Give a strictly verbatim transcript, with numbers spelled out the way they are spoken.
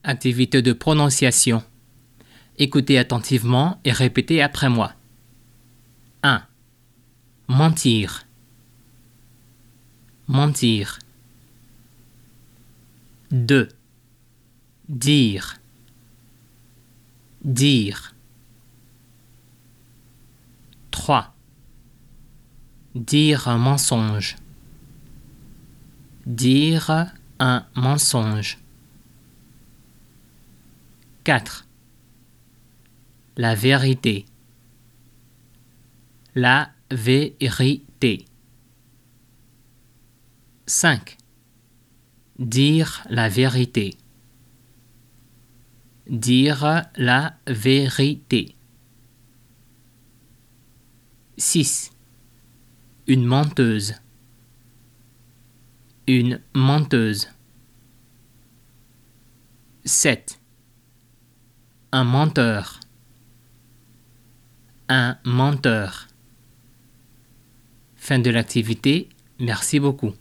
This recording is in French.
Activité de prononciation. Écoutez attentivement et répétez après moi. un. Mentir. Mentir. deux. Dire. Dire. trois. Dire un mensonge. Dire un mensonge. quatre. La vérité. La vérité. cinq. Dire la vérité. Dire la vérité. six. Une menteuse. Une menteuse. sept. Un menteur. Un menteur. Fin de l'activité. Merci beaucoup.